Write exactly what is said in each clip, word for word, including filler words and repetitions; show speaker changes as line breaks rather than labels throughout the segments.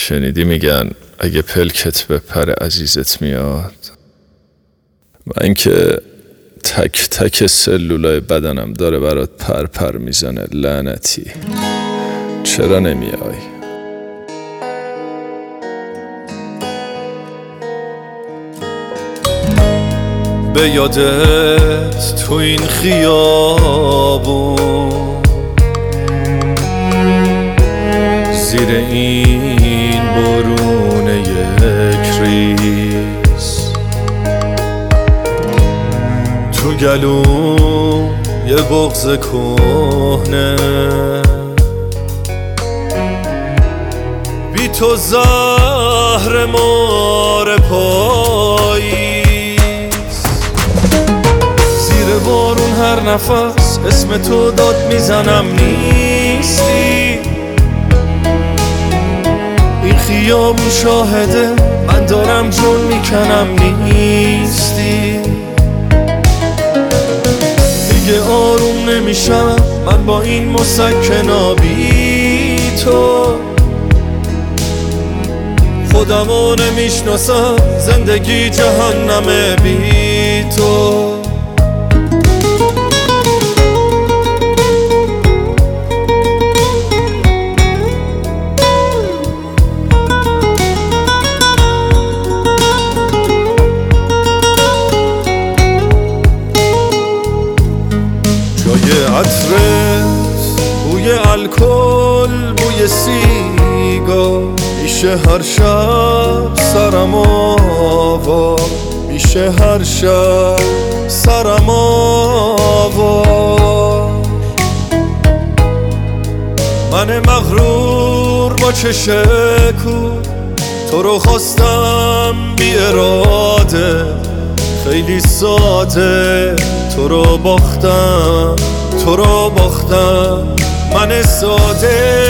شنیدی میگن اگه پلکت به پر عزیزت میاد؟ من که تک تک سلولای بدنم داره برات پر پر میزنه. لعنتی چرا نمیای؟
به یادت تو این خیابون زیر این بارون یک ریز تو گلوم یه بغض کهنه بی تو زهر مار پاییز زیر بارون هر نفس اسم تو داد میزنم نیستی این خیابون شاهده من دارم جون میکنم نیستی دیگه آروم نمیشم من با این مسکنا بی تو خودمو نمیشناسم زندگی جهنمه بی تو جای عطرت بوی الکل بوی سیگار میشه هر شب سرم آوا میشه هر شب سرم آوا من مغرور با چش کور تو رو خواستم بی اراده خیلی ساده تو رو باختم تو رو باختم من ساده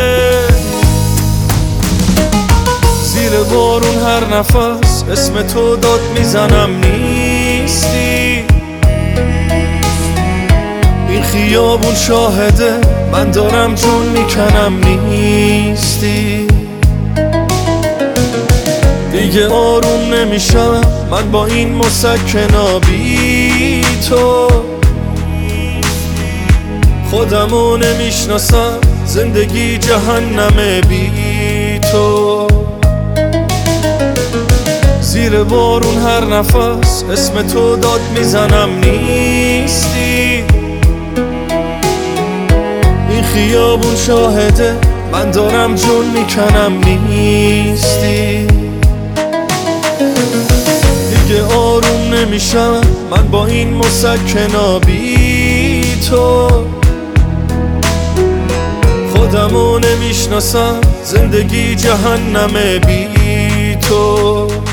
زیر بارون هر نفس اسم تو داد میزنم نیستی این خیابون شاهده من دارم جون میکنم نیستی دیگه آروم نمیشم من با این مسکنا بی تو خودمو نمیشناسم زندگی جهنمه بی تو زیر بارون هر نفس اسم تو داد میزنم نیستی این خیابون شاهده من دارم جون میکنم نیستی دیگه آروم نمیشم من با این مسکنا بی تو خودمو نمیشناسم زندگی جهنمه بی تو